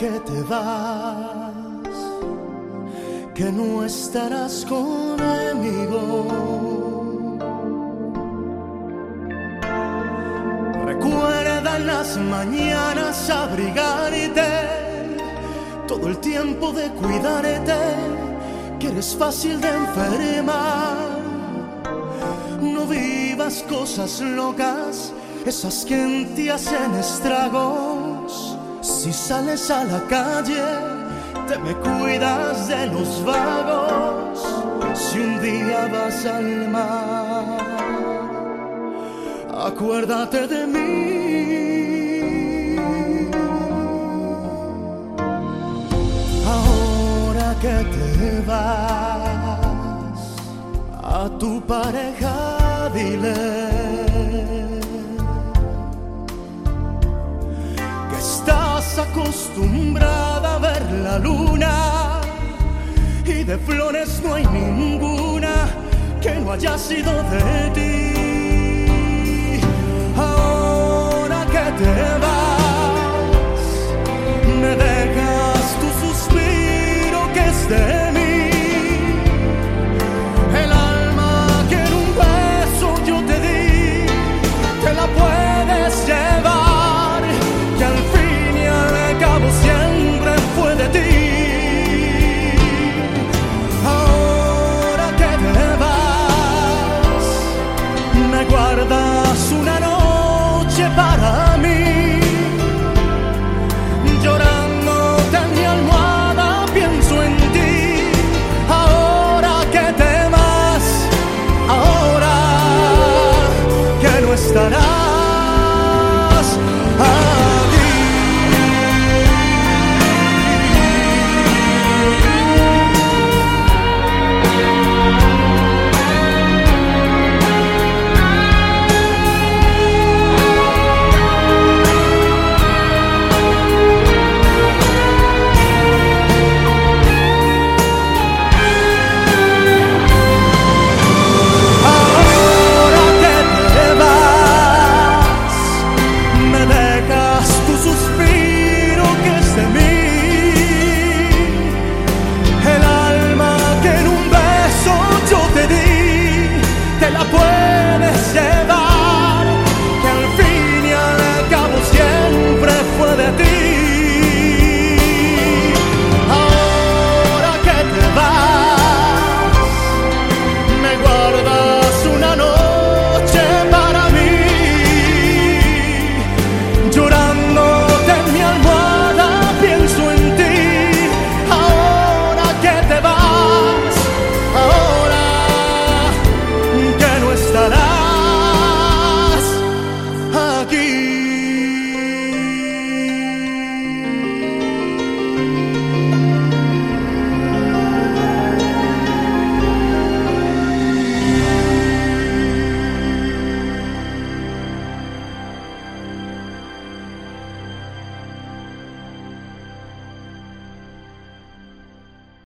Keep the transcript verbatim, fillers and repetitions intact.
que te vas, que no estarás conmigo. Recuerda en las mañanas abrigarte, todo el tiempo de cuidarte, que eres fácil de enfermar. No vivas cosas locas, esas que en ti hacen estragos. Si sales a la calle, te me cuidas de los vagos. Si un día vas al mar, acuérdate de mí. Ahora que te vas, a tu pareja dile que estás acostumbrada a ver la luna y de flores no hay ninguna que no haya sido de ti. Ahora que te vas, me dejas tu suspiro que es de